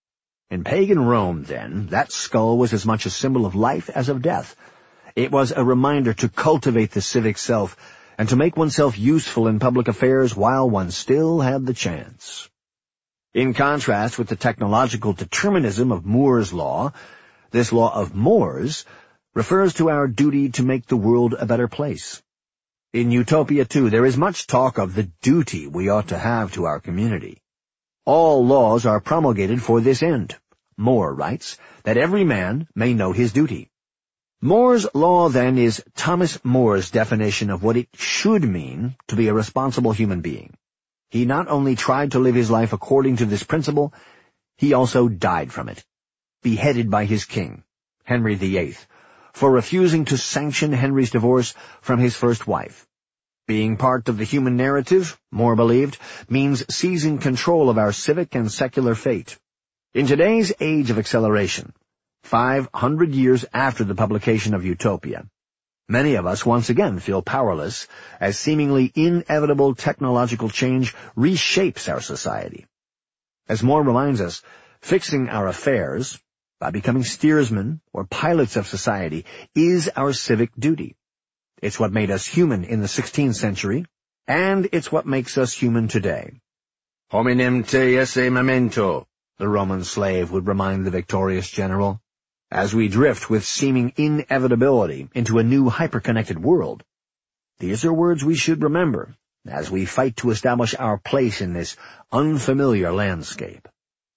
In pagan Rome, then, that skull was as much a symbol of life as of death. It was a reminder to cultivate the civic self and to make oneself useful in public affairs while one still had the chance. In contrast with the technological determinism of Moore's law, this law of Moore's refers to our duty to make the world a better place. In Utopia, too, there is much talk of the duty we ought to have to our community. All laws are promulgated for this end. Moore writes that every man may know his duty. Moore's law, then, is Thomas More's definition of what it should mean to be a responsible human being. He not only tried to live his life according to this principle, he also died from it, beheaded by his king, Henry VIII, for refusing to sanction Henry's divorce from his first wife. Being part of the human narrative, Moore believed, means seizing control of our civic and secular fate. In today's age of acceleration, 500 years after the publication of Utopia, many of us once again feel powerless as seemingly inevitable technological change reshapes our society. As Moore reminds us, fixing our affairs, by becoming steersmen or pilots of society, is our civic duty. It's what made us human in the 16th century, and it's what makes us human today. Hominem te esse memento, the Roman slave would remind the victorious general. As we drift with seeming inevitability into a new hyper-connected world, these are words we should remember as we fight to establish our place in this unfamiliar landscape.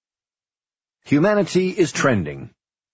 Humanity is trending.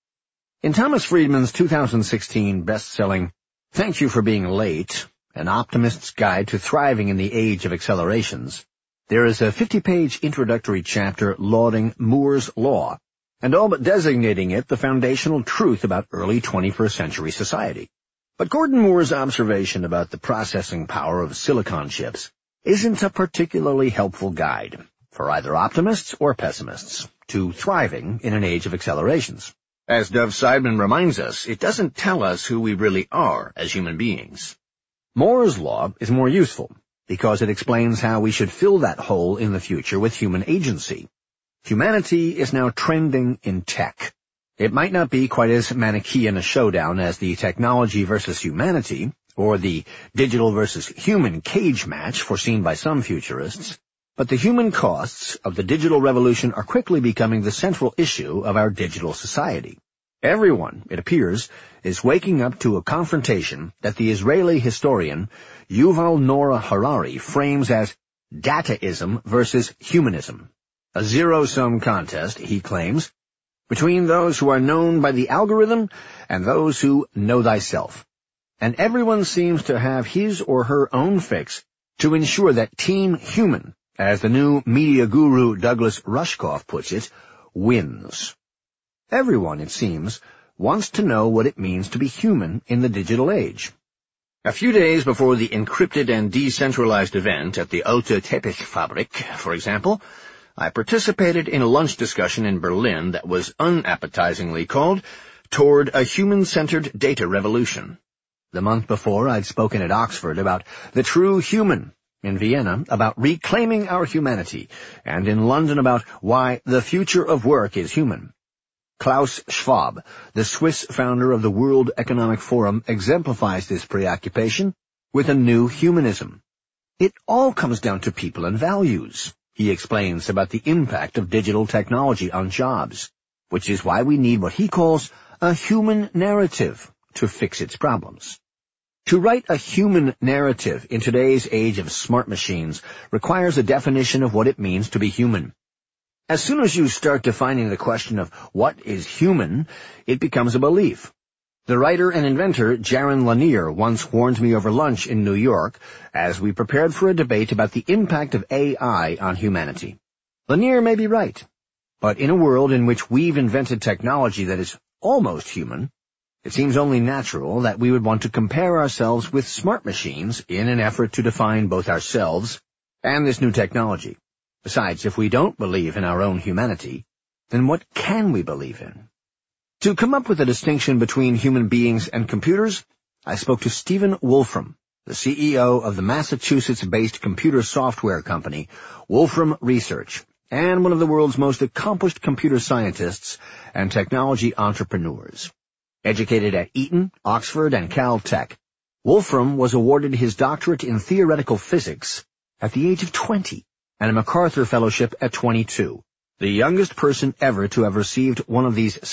In Thomas Friedman's 2016 best-selling Thank You for Being Late, An Optimist's Guide to Thriving in the Age of Accelerations, there is a 50-page introductory chapter lauding Moore's Law, and all but designating it the foundational truth about early 21st century society. But Gordon Moore's observation about the processing power of silicon chips isn't a particularly helpful guide for either optimists or pessimists to thriving in an age of accelerations. As Dov Seidman reminds us, it doesn't tell us who we really are as human beings. Moore's Law is more useful because it explains how we should fill that hole in the future with human agency. Humanity is now trending in tech. It might not be quite as Manichaean a showdown as the technology versus humanity, or the digital versus human cage match foreseen by some futurists, but the human costs of the digital revolution are quickly becoming the central issue of our digital society. Everyone, it appears, is waking up to a confrontation that the Israeli historian Yuval Noah Harari frames as dataism versus humanism, a zero-sum contest, he claims, between those who are known by the algorithm and those who know thyself. And everyone seems to have his or her own fix to ensure that Team Human, as the new media guru Douglas Rushkoff puts it, wins. Everyone, it seems, wants to know what it means to be human in the digital age. A few days before the encrypted and decentralized event at the Alte Teppichfabrik, for example, I participated in a lunch discussion in Berlin that was unappetizingly called Toward a Human-Centered Data Revolution. The month before, I'd spoken at Oxford about the true human, in Vienna about reclaiming our humanity, and in London about why the future of work is human. Klaus Schwab, the Swiss founder of the World Economic Forum, exemplifies this preoccupation with a new humanism. It all comes down to people and values, he explains about the impact of digital technology on jobs, which is why we need what he calls a human narrative to fix its problems. To write a human narrative in today's age of smart machines requires a definition of what it means to be human. As soon as you start defining the question of what is human, it becomes a belief. The writer and inventor Jaron Lanier once warned me over lunch in New York as we prepared for a debate about the impact of AI on humanity. Lanier may be right, but in a world in which we've invented technology that is almost human, it seems only natural that we would want to compare ourselves with smart machines in an effort to define both ourselves and this new technology. Besides, if we don't believe in our own humanity, then what can we believe in? To come up with a distinction between human beings and computers, I spoke to Stephen Wolfram, the CEO of the Massachusetts-based computer software company, Wolfram Research, and one of the world's most accomplished computer scientists and technology entrepreneurs. Educated at Eton, Oxford, and Caltech, Wolfram was awarded his doctorate in theoretical physics at the age of 20 and a MacArthur Fellowship at 22. the youngest person ever to have received one of these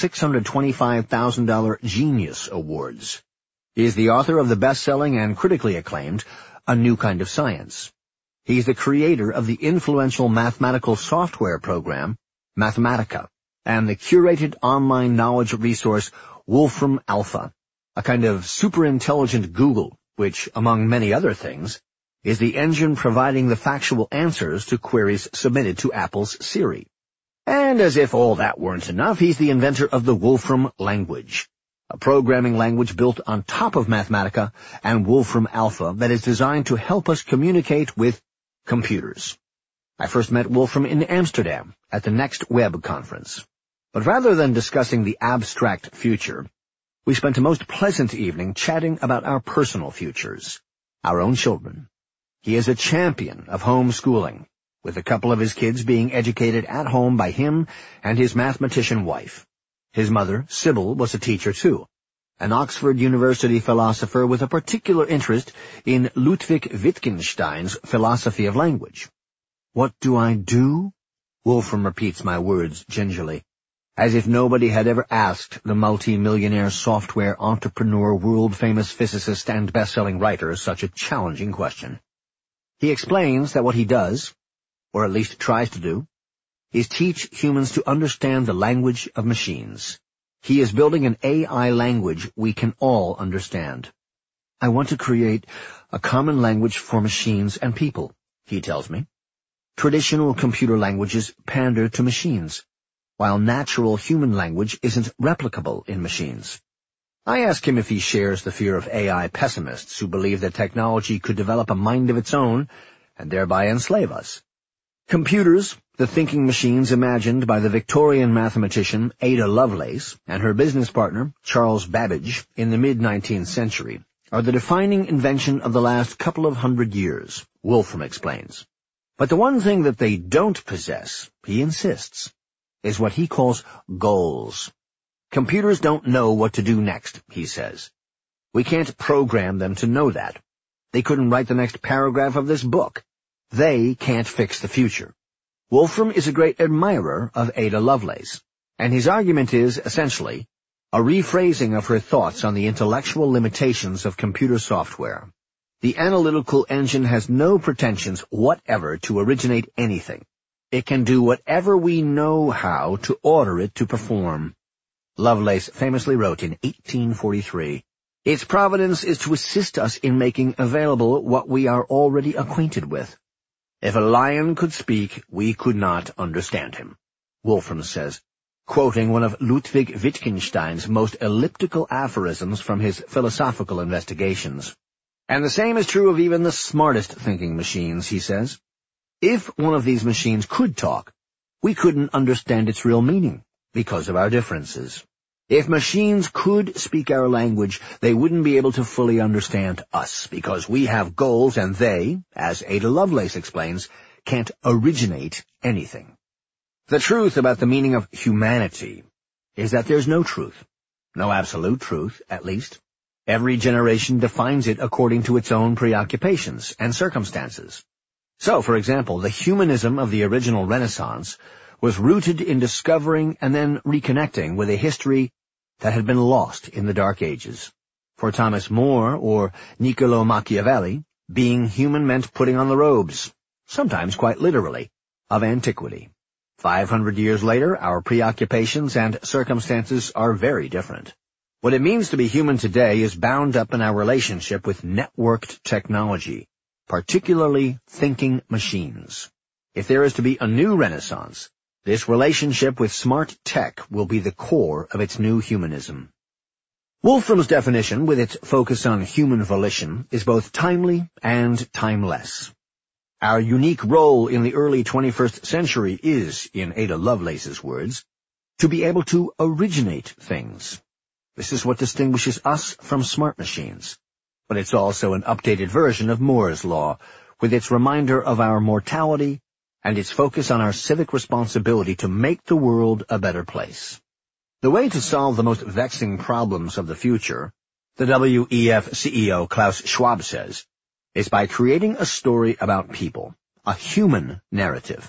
$625,000 Genius Awards. He is the author of the best-selling and critically acclaimed A New Kind of Science. He is the creator of the influential mathematical software program, Mathematica, and the curated online knowledge resource Wolfram Alpha, a kind of super-intelligent Google, which, among many other things, is the engine providing the factual answers to queries submitted to Apple's Siri. And as if all that weren't enough, he's the inventor of the Wolfram language, a programming language built on top of Mathematica and Wolfram Alpha that is designed to help us communicate with computers. I first met Wolfram in Amsterdam at the Next Web conference. But rather than discussing the abstract future, we spent a most pleasant evening chatting about our personal futures, our own children. He is a champion of homeschooling, with a couple of his kids being educated at home by him and his mathematician wife. His mother, Sybil, was a teacher too, an Oxford University philosopher with a particular interest in Ludwig Wittgenstein's philosophy of language. "What do I do?" Wolfram repeats my words gingerly, as if nobody had ever asked the multi-millionaire software entrepreneur, world-famous physicist, and best-selling writer such a challenging question. He explains that what he does, or at least tries to do, is teach humans to understand the language of machines. He is building an AI language we can all understand. "I want to create a common language for machines and people," he tells me. Traditional computer languages pander to machines, while natural human language isn't replicable in machines. I ask him if he shares the fear of AI pessimists who believe that technology could develop a mind of its own and thereby enslave us. Computers, the thinking machines imagined by the Victorian mathematician Ada Lovelace and her business partner Charles Babbage in the mid-19th century, are the defining invention of the last couple of hundred years, Wolfram explains. But the one thing that they don't possess, he insists, is what he calls goals. Computers don't know what to do next, he says. We can't program them to know that. They couldn't write the next paragraph of this book. They can't fix the future. Wolfram is a great admirer of Ada Lovelace, and his argument is, essentially, a rephrasing of her thoughts on the intellectual limitations of computer software. The analytical engine has no pretensions whatever to originate anything. It can do whatever we know how to order it to perform. Lovelace famously wrote in 1843, "Its providence is to assist us in making available what we are already acquainted with. If a lion could speak, we could not understand him," Wolfram says, quoting one of Ludwig Wittgenstein's most elliptical aphorisms from his philosophical investigations. And the same is true of even the smartest thinking machines, he says. If one of these machines could talk, we couldn't understand its real meaning because of our differences. If machines could speak our language, they wouldn't be able to fully understand us because we have goals and they, as Ada Lovelace explains, can't originate anything. The truth about the meaning of humanity is that there's no truth. No absolute truth, at least. Every generation defines it according to its own preoccupations and circumstances. So, for example, the humanism of the original Renaissance was rooted in discovering and then reconnecting with a history that had been lost in the Dark Ages. For Thomas More or Niccolò Machiavelli, being human meant putting on the robes, sometimes quite literally, of antiquity. 500 years later, our preoccupations and circumstances are very different. What it means to be human today is bound up in our relationship with networked technology, particularly thinking machines. If there is to be a new Renaissance, this relationship with smart tech will be the core of its new humanism. Wolfram's definition, with its focus on human volition, is both timely and timeless. Our unique role in the early 21st century is, in Ada Lovelace's words, to be able to originate things. This is what distinguishes us from smart machines. But it's also an updated version of Moore's Law, with its reminder of our mortality and its focus on our civic responsibility to make the world a better place. The way to solve the most vexing problems of the future, the WEF CEO Klaus Schwab says, is by creating a story about people, a human narrative,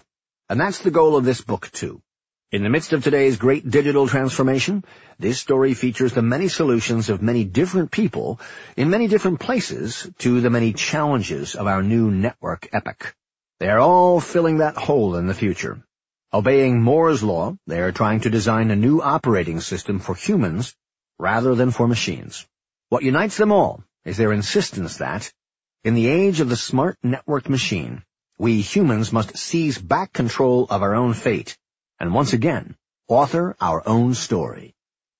And that's the goal of this book, too. In the midst of today's great digital transformation, this story features the many solutions of many different people in many different places to the many challenges of our new network epoch. They are all filling that hole in the future. Obeying Moore's law, they are trying to design a new operating system for humans rather than for machines. What unites them all is their insistence that, in the age of the smart networked machine, we humans must seize back control of our own fate and once again author our own story.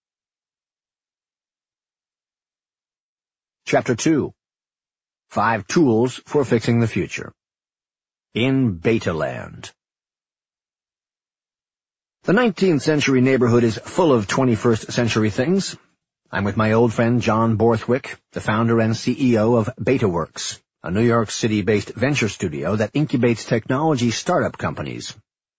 Chapter 2. 5 Tools for Fixing the Future. In Betaland. The 19th century neighborhood is full of 21st century things. I'm with my old friend John Borthwick, the founder and CEO of BetaWorks, a New York City-based venture studio that incubates technology startup companies.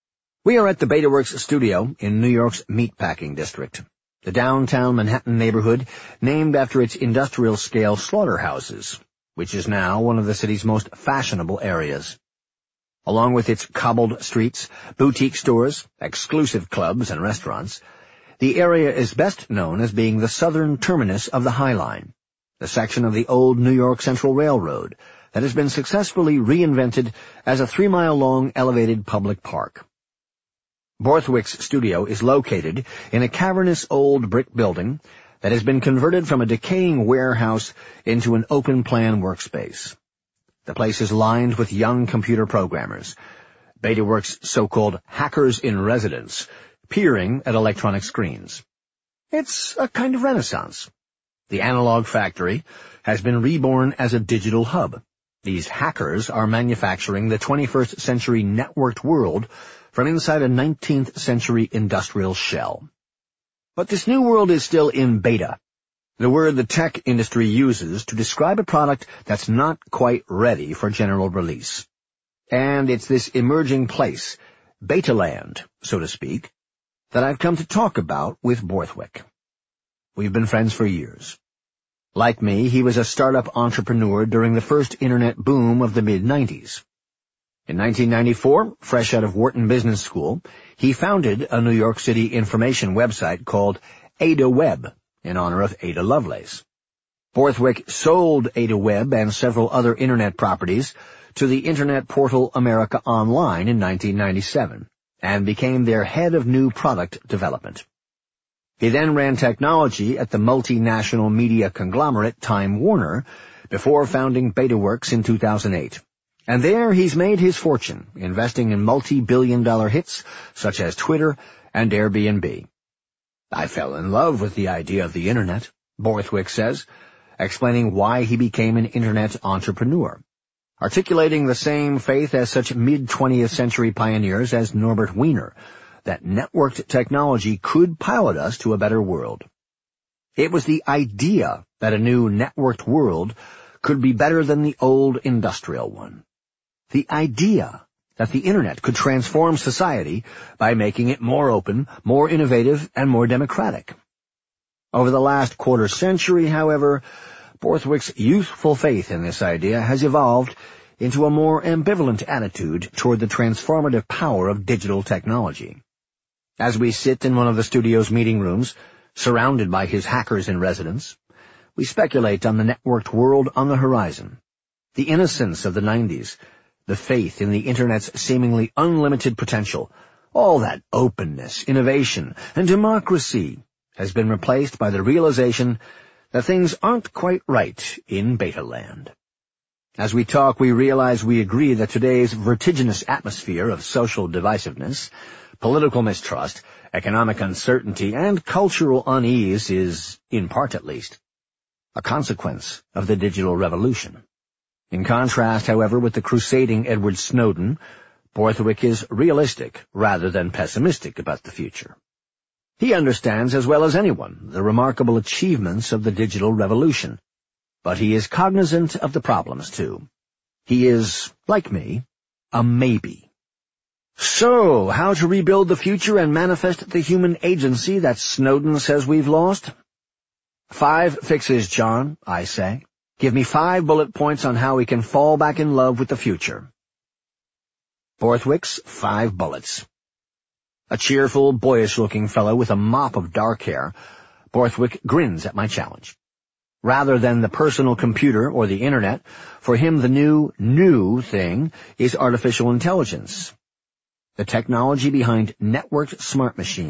We are at the BetaWorks studio in New York's Meatpacking District, the downtown Manhattan neighborhood named after its industrial-scale slaughterhouses, which is now one of the city's most fashionable areas. Along with its cobbled streets, boutique stores, exclusive clubs, and restaurants, the area is best known as being the southern terminus of the High Line, the section of the old New York Central Railroad that has been successfully reinvented as a 3-mile-long elevated public park. Borthwick's studio is located in a cavernous old brick building that has been converted from a decaying warehouse into an open-plan workspace. The place is lined with young computer programmers, BetaWorks' so-called hackers in residence, peering at electronic screens. It's a kind of renaissance. The analog factory has been reborn as a digital hub. These hackers are manufacturing the 21st century networked world from inside a 19th century industrial shell. But this new world is still in beta, the word the tech industry uses to describe a product that's not quite ready for general release. And it's this emerging place, Betaland, so to speak, that I've come to talk about with Borthwick. We've been friends for years. Like me, he was a startup entrepreneur during the first internet boom of the mid-90s. In 1994, fresh out of Wharton Business School, he founded a New York City information website called Ada Web, in honor of Ada Lovelace. Borthwick sold Ada Web and several other internet properties to the internet portal America Online in 1997, and became their head of new product development. He then ran technology at the multinational media conglomerate Time Warner before founding BetaWorks in 2008. And there he's made his fortune, investing in multi-billion-dollar hits such as Twitter and Airbnb. I fell in love with the idea of the Internet, Borthwick says, explaining why he became an Internet entrepreneur, articulating the same faith as such mid-20th century pioneers as Norbert Wiener, that networked technology could pilot us to a better world. It was the idea that a new networked world could be better than the old industrial one. The idea that the Internet could transform society by making it more open, more innovative, and more democratic. Over the last quarter century, however, Borthwick's youthful faith in this idea has evolved into a more ambivalent attitude toward the transformative power of digital technology. As we sit in one of the studio's meeting rooms, surrounded by his hackers in residence, we speculate on the networked world on the horizon, the innocence of the 90s, the faith in the Internet's seemingly unlimited potential. All that openness, innovation, and democracy has been replaced by the realization that things aren't quite right in Betaland. As we talk, we realize we agree that today's vertiginous atmosphere of social divisiveness, political mistrust, economic uncertainty, and cultural unease is, in part at least, a consequence of the digital revolution. In contrast, however, with the crusading Edward Snowden, Borthwick is realistic rather than pessimistic about the future. He understands as well as anyone the remarkable achievements of the digital revolution, but he is cognizant of the problems too. He is, like me, a maybe. So, how to rebuild the future and manifest the human agency that Snowden says we've lost? 5 fixes, John, I say. Give me 5 bullet points on how we can fall back in love with the future. Borthwick's 5 bullets. A cheerful, boyish-looking fellow with a mop of dark hair, Borthwick grins at my challenge. Rather than the personal computer or the Internet, for him the new thing is artificial intelligence. The technology behind networked smart machines.